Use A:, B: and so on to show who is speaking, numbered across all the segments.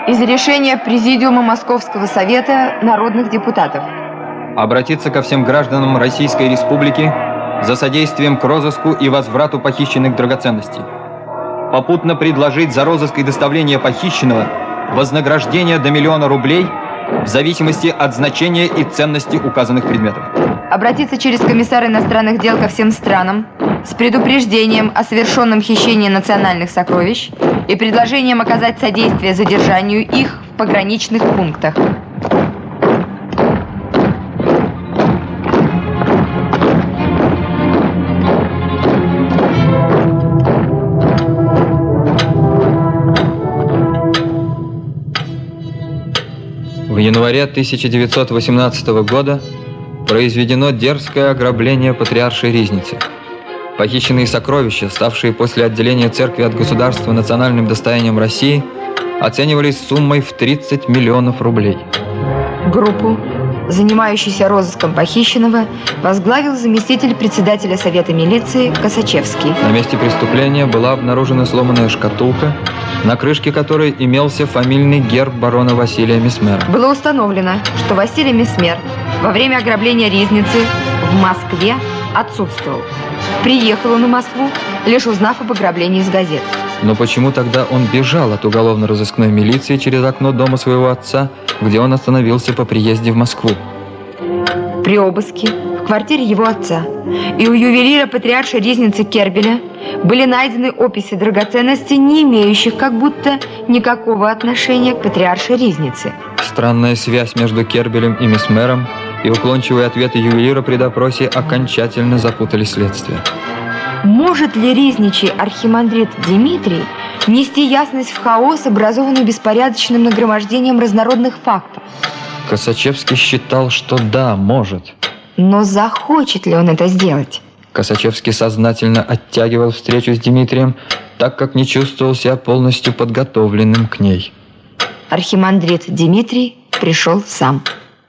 A: Из решения Президиума Московского Совета народных депутатов.
B: Обратиться ко всем гражданам Российской Республики за содействием к розыску и возврату похищенных драгоценностей. Попутно предложить за розыск и доставление похищенного вознаграждение до 1 000 000 рублей в зависимости от значения и ценности указанных предметов.
A: Обратиться через комиссара иностранных дел ко всем странам с предупреждением о совершенном хищении национальных сокровищ и предложением оказать содействие задержанию их в пограничных пунктах.
B: В январе 1918 года произведено дерзкое ограбление Патриаршей Ризницы. Похищенные сокровища, ставшие после отделения церкви от государства национальным достоянием России, оценивались суммой в 30 миллионов рублей.
A: Группу, занимающуюся розыском похищенного, возглавил заместитель председателя Совета милиции Косачевский.
B: На месте преступления была обнаружена сломанная шкатулка, на крышке которой имелся фамильный герб барона Василия Месмера.
A: Было установлено, что Василий Месмер во время ограбления Ризницы в Москве отсутствовал. Приехал он в Москву, лишь узнав об ограблении из газет.
B: Но почему тогда он бежал от уголовно-розыскной милиции через окно дома своего отца, где он остановился по приезде в Москву?
A: При обыске в квартире его отца и у ювелира Патриаршей Ризницы Кербеля были найдены описи драгоценностей, не имеющих как будто никакого отношения к Патриаршей Ризнице.
B: Странная связь между Кербелем и Месмером и уклончивые ответы ювелира при допросе окончательно запутали следствие.
A: Может ли ризничий архимандрит Дмитрий нести ясность в хаос, образованный беспорядочным нагромождением разнородных фактов?
B: Косачевский считал, что да, может.
A: Но захочет ли он это сделать?
B: Косачевский сознательно оттягивал встречу с Дмитрием, так как не чувствовал себя полностью подготовленным к ней.
A: Архимандрит Дмитрий пришел сам.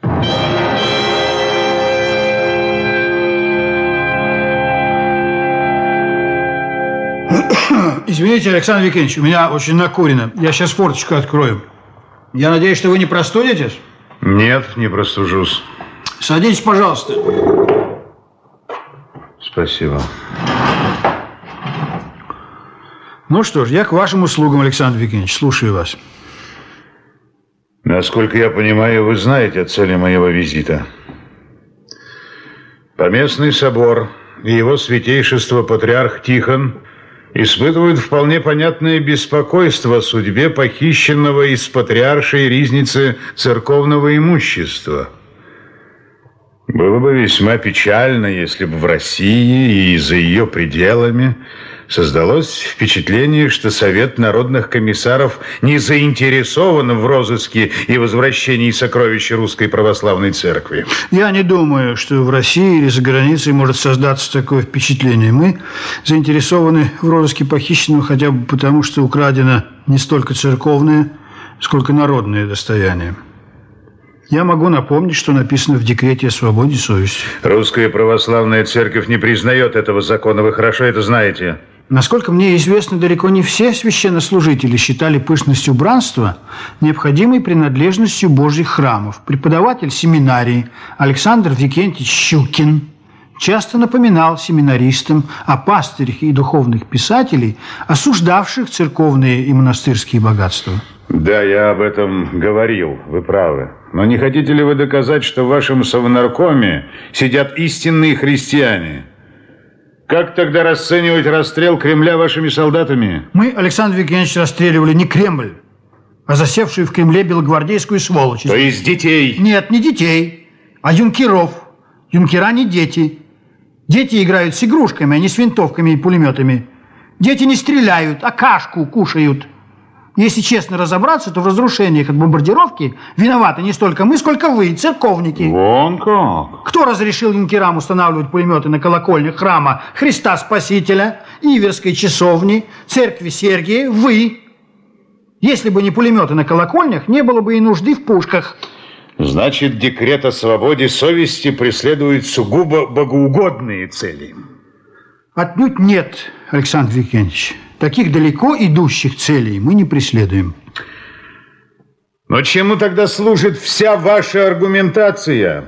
C: Извините, Александр Викентьевич, у меня очень накурено. Я сейчас форточку открою. Я надеюсь, что вы не простудитесь?
D: Нет, не простужусь.
C: Садитесь, пожалуйста.
D: Спасибо.
C: Ну что ж, я к вашим услугам, Александр Викентьевич. Слушаю вас.
D: Насколько я понимаю, вы знаете о цели моего визита. Поместный собор и его святейшество патриарх Тихон испытывают вполне понятное беспокойство о судьбе похищенного из Патриаршей Ризницы церковного имущества. Было бы весьма печально, если бы в России и за ее пределами создалось впечатление, что Совет народных комиссаров не заинтересован в розыске и возвращении сокровищ Русской Православной Церкви.
C: Я не думаю, что в России или за границей может создаться такое впечатление. Мы заинтересованы в розыске похищенного хотя бы потому, что украдено не столько церковное, сколько народное достояние. Я могу напомнить, что написано в декрете о свободе совести.
D: Русская Православная Церковь не признает этого закона. Вы хорошо это знаете.
C: Насколько мне известно, далеко не все священнослужители считали пышность убранства необходимой принадлежностью Божьих храмов. Преподаватель семинарии Александр Викентьевич Щукин часто напоминал семинаристам о пастырях и духовных писателей, осуждавших церковные и монастырские богатства.
D: Да, я об этом говорил, вы правы. Но не хотите ли вы доказать, что в вашем совнаркоме сидят истинные христиане? Как тогда расценивать расстрел Кремля вашими солдатами?
C: Мы, Александр Викентьевич, расстреливали не Кремль, а засевшую в Кремле белогвардейскую сволочь.
D: То есть детей?
C: Нет, не детей, а юнкеров. Юнкера не дети. Дети играют с игрушками, а не с винтовками и пулеметами. Дети не стреляют, а кашку кушают. Если честно разобраться, то в разрушениях от бомбардировки виноваты не столько мы, сколько вы, церковники.
D: Вон как.
C: Кто разрешил юнкерам устанавливать пулеметы на колокольнях храма Христа Спасителя, Иверской часовни, церкви Сергия? Вы. Если бы не пулеметы на колокольнях, не было бы и нужды в пушках.
D: Значит, декрет о свободе совести преследует сугубо богоугодные цели.
C: Отнюдь нет, Александр Викентьевич. Таких далеко идущих целей мы не преследуем.
D: Но чему тогда служит вся ваша аргументация?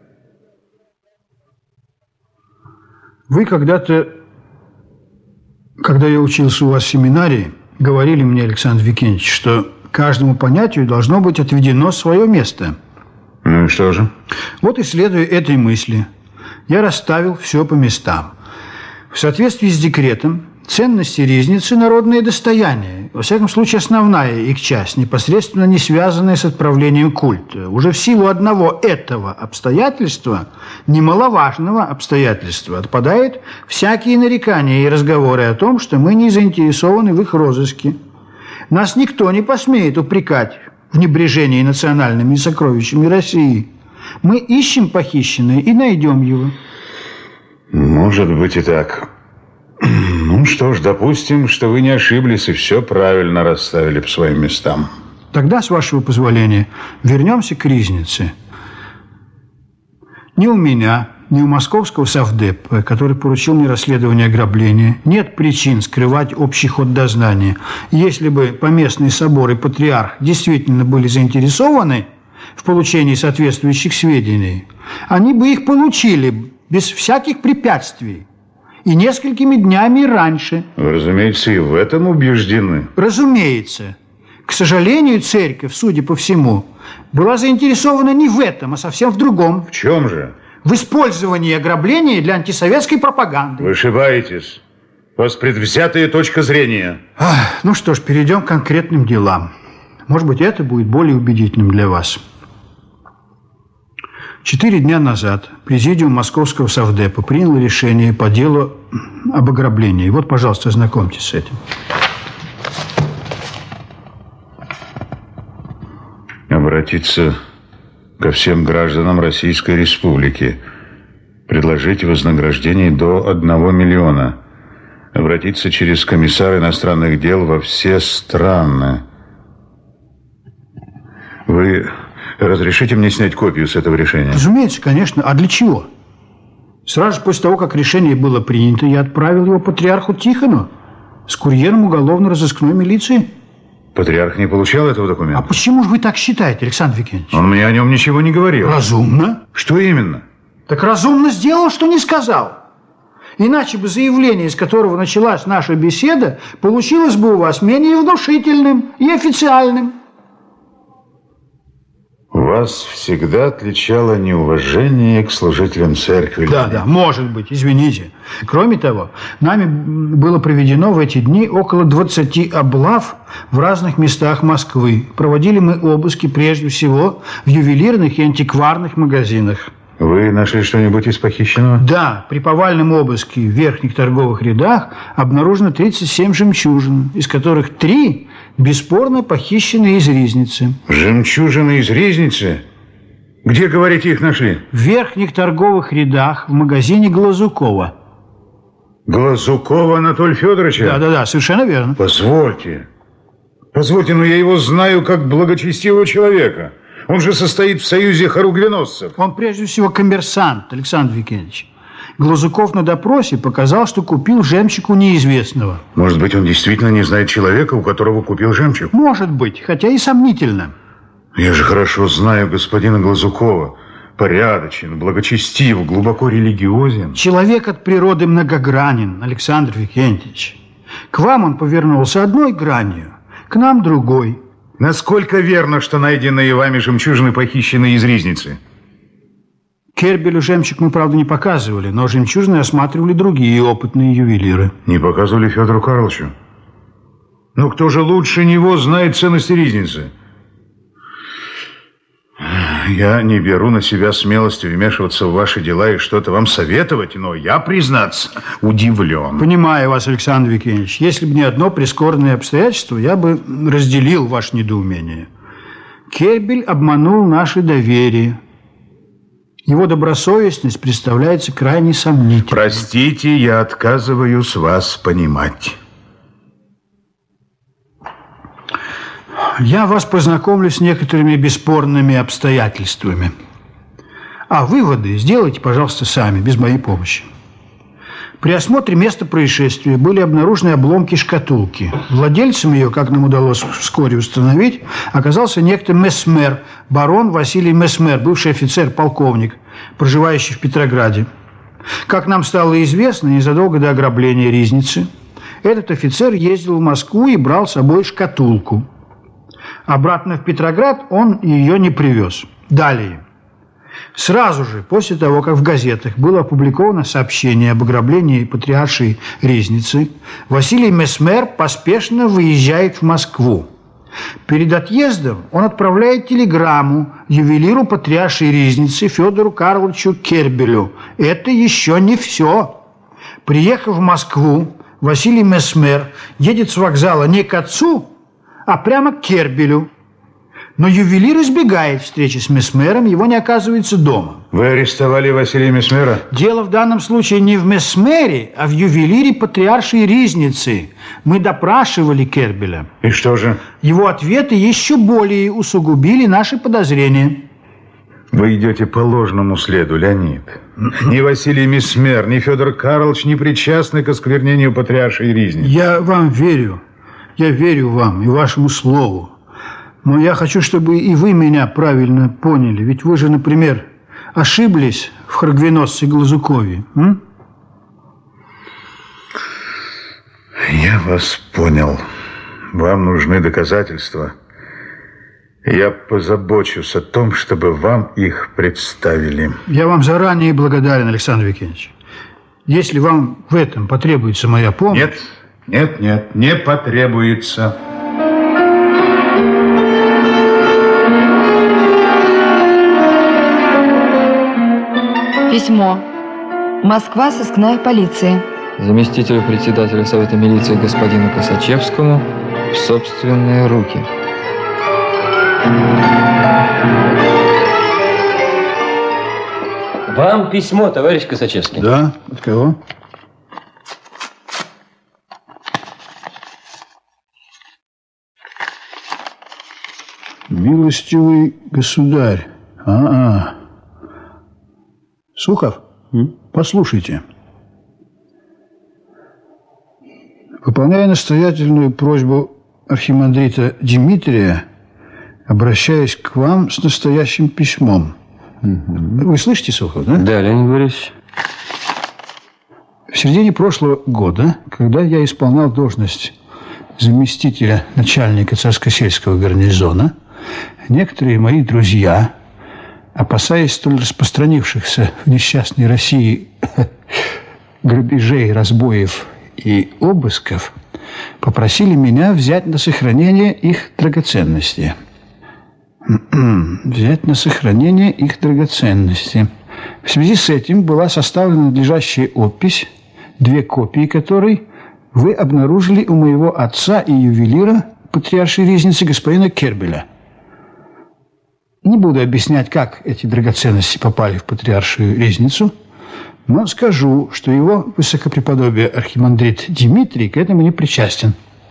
C: Вы когда-то, когда я учился у вас в семинарии, говорили мне, Александр Викентьевич, что каждому понятию должно быть отведено свое место.
D: Ну и что же?
C: Вот, исследуя этой мысли, я расставил все по местам. В соответствии с декретом, ценности ризницы – народное достояние, во всяком случае, основная их часть, непосредственно не связанная с отправлением культа. Уже в силу одного этого обстоятельства, немаловажного обстоятельства, отпадают всякие нарекания и разговоры о том, что мы не заинтересованы в их розыске. Нас никто не посмеет упрекать в небрежении национальными сокровищами России. Мы ищем похищенное и найдем его.
D: Может быть и так. Ну что ж, допустим, что вы не ошиблись и все правильно расставили по своим местам.
C: Тогда, с вашего позволения, вернемся к ризнице. Ни у меня, ни у московского совдепа, который поручил мне расследование ограбления, нет причин скрывать общий ход дознания. Если бы поместный собор и патриарх действительно были заинтересованы в получении соответствующих сведений, они бы их получили без всяких препятствий и несколькими днями раньше.
D: Вы, разумеется, и в этом убеждены.
C: Разумеется. К сожалению, церковь, судя по всему, была заинтересована не в этом, а совсем в другом.
D: В чем же?
C: В использовании ограбления для антисоветской пропаганды.
D: Вы ошибаетесь. У вас предвзятая точка зрения.
C: Ну что ж, перейдем к конкретным делам. Может быть, это будет более убедительным для вас. 4 дня назад президиум Московского совдепа принял решение по делу об ограблении. Вот, пожалуйста, ознакомьтесь с этим.
D: Обратиться ко всем гражданам Российской Республики. Предложить вознаграждение до 1 миллиона. Обратиться через комиссара иностранных дел во все страны. Вы разрешите мне снять копию с этого решения?
C: Разумеется, конечно. А для чего? Сразу же после того, как решение было принято, я отправил его патриарху Тихону с курьером уголовно-розыскной милиции.
D: Патриарх не получал этого документа?
C: А почему же вы так считаете, Александр Викентьевич?
D: Он мне о нем ничего не говорил.
C: Разумно.
D: Что именно?
C: Так разумно сделал, что не сказал. Иначе бы заявление, с которого началась наша беседа, получилось бы у вас менее внушительным и официальным.
D: Вас всегда отличало неуважение к служителям церкви.
C: Да, может быть, извините. Кроме того, нами было проведено в эти дни около 20 облав в разных местах Москвы. Проводили мы обыски прежде всего в ювелирных и антикварных магазинах.
D: Вы нашли что-нибудь из похищенного?
C: Да, при повальном обыске в верхних торговых рядах обнаружено 37 жемчужин, из которых 3 бесспорно похищены из ризницы.
D: Жемчужины из ризницы? Где, говорите, их нашли?
C: В верхних торговых рядах в магазине Глазукова.
D: Глазукова Анатолия Федоровича?
C: Да, совершенно верно.
D: Позвольте, но я его знаю как благочестивого человека. Он же состоит в союзе хоругвеносцев.
C: Он прежде всего коммерсант, Александр Викентьевич. Глазуков на допросе показал, что купил жемчуг у неизвестного.
D: Может быть, он действительно не знает человека, у которого купил жемчуг?
C: Может быть, хотя и сомнительно.
D: Я же хорошо знаю господина Глазукова. Порядочен, благочестив, глубоко религиозен.
C: Человек от природы многогранен, Александр Викентьевич. К вам он повернулся одной гранью, к нам другой.
D: Насколько верно, что найденные вами жемчужины похищены из ризницы?
C: Кербелю жемчуг мы, правда, не показывали, но жемчужины осматривали другие опытные ювелиры.
D: Не показывали Федору Карловичу? Ну, кто же лучше него знает ценности ризницы? Я не беру на себя смелости вмешиваться в ваши дела и что-то вам советовать, но я, признаться, удивлен.
C: Понимаю вас, Александр Викентьевич. Если бы не одно прискорбное обстоятельство, я бы разделил ваше недоумение. Кербель обманул наше доверие. Его добросовестность представляется крайне сомнительной.
D: Простите, я отказываюсь вас понимать.
C: Я вас познакомлю с некоторыми бесспорными обстоятельствами. А выводы сделайте, пожалуйста, сами, без моей помощи. При осмотре места происшествия были обнаружены обломки шкатулки. Владельцем ее, как нам удалось вскоре установить, оказался некто Месмер, барон Василий Месмер, бывший офицер-полковник, проживающий в Петрограде. Как нам стало известно, незадолго до ограбления Ризницы, этот офицер ездил в Москву и брал с собой шкатулку. Обратно в Петроград он ее не привез. Далее. Сразу же, после того, как в газетах было опубликовано сообщение об ограблении патриаршей Ризницы, Василий Месмер поспешно выезжает в Москву. Перед отъездом он отправляет телеграмму ювелиру патриаршей Ризницы Федору Карловичу Кербелю. Это еще не все. Приехав в Москву, Василий Месмер едет с вокзала не к отцу, а прямо к Кербелю. Но ювелир избегает встречи с Месмером, его не оказывается дома.
D: Вы арестовали Василия Месмера?
C: Дело в данном случае не в Месмере, а в ювелире патриаршей Ризницы. Мы допрашивали Кербеля.
D: И что же?
C: Его ответы еще более усугубили наши подозрения.
D: Вы идете по ложному следу, Леонид. Ни Василий Месмер, ни Федор Карлович не причастны к осквернению патриаршей Ризницы.
C: Я вам верю. Я верю вам и вашему слову. Но я хочу, чтобы и вы меня правильно поняли. Ведь вы же, например, ошиблись в Храгвеносце Глазукове.
D: Я вас понял. Вам нужны доказательства. Я позабочусь о том, чтобы вам их представили.
C: Я вам заранее благодарен, Александр Викентьевич. Если вам в этом потребуется моя помощь...
D: Нет, не потребуется.
A: Письмо. Москва, сыскная полиция.
B: Заместителю председателя Совета милиции господину Косачевскому в собственные руки.
E: Вам письмо, товарищ Косачевский.
C: Да? От кого? Милостивый государь. Сухов, послушайте. Выполняя настоятельную просьбу архимандрита Дмитрия, обращаюсь к вам с настоящим письмом. Вы слышите, Сухов, да?
E: Да, Леонид Борисович.
C: В середине прошлого года, когда я исполнял должность заместителя начальника царско-сельского гарнизона, некоторые мои друзья, опасаясь столь распространившихся в несчастной России грабежей, разбоев и обысков, попросили меня взять на сохранение их драгоценности. Взять на сохранение их драгоценности. В связи с этим была составлена надлежащая опись, 2 копии которой вы обнаружили у моего отца и ювелира патриаршей Ризницы господина Кербеля. Не буду объяснять, как эти драгоценности попали в патриаршую Ризницу, но скажу, что его высокопреподобие архимандрит Дмитрий к этому не причастен.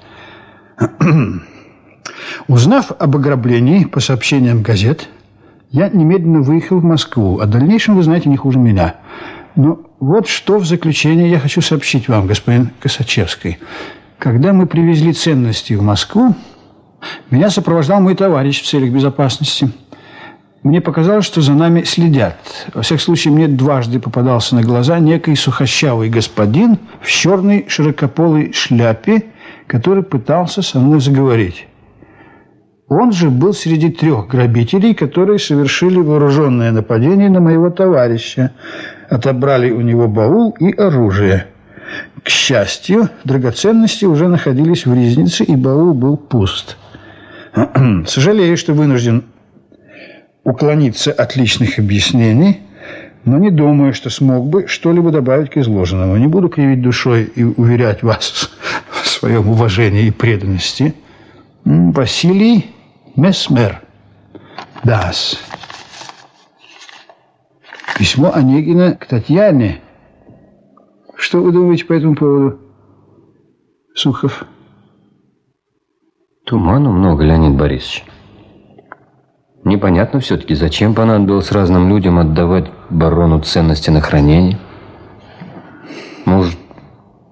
C: Узнав об ограблении по сообщениям газет, я немедленно выехал в Москву. О дальнейшем вы знаете не хуже меня. Но вот что в заключение я хочу сообщить вам, господин Косачевский. Когда мы привезли ценности в Москву, меня сопровождал мой товарищ в целях безопасности. Мне показалось, что за нами следят. Во всяком случае, мне дважды попадался на глаза некий сухощавый господин в черной широкополой шляпе, который пытался со мной заговорить. Он же был среди 3 грабителей, которые совершили вооруженное нападение на моего товарища. Отобрали у него баул и оружие. К счастью, драгоценности уже находились в Ризнице, и баул был пуст. Сожалею, что вынужден уклониться от личных объяснений, но не думаю, что смог бы что-либо добавить к изложенному. Не буду кривить душой и уверять вас в своем уважении и преданности. Василий Месмер. Да-с. Письмо Онегина к Татьяне. Что вы думаете по этому поводу, Сухов?
E: Туману много, Леонид Борисович. Непонятно все-таки, зачем понадобилось разным людям отдавать барону ценности на хранение. Может,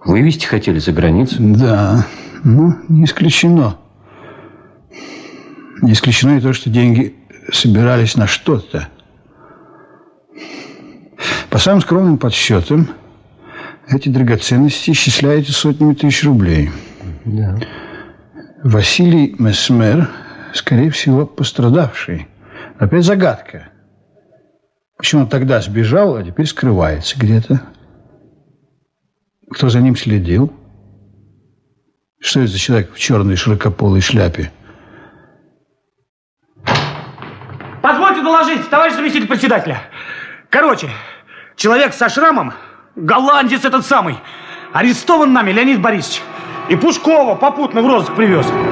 E: Вывезти хотели за границу?
C: Да, ну, не исключено. Не исключено и то, что деньги собирались на что-то. По самым скромным подсчетам, эти драгоценности исчисляются сотнями тысяч рублей.
E: Да.
C: Василий Месмер, скорее всего, пострадавший. Опять загадка. Почему он тогда сбежал, а теперь скрывается где-то? Кто за ним следил? Что это за человек в черной широкополой шляпе?
F: Позвольте доложить, товарищ заместитель председателя. Короче, человек со шрамом, голландец этот самый, арестован нами, Леонид Борисович. И Пушкова попутно в розыск привез.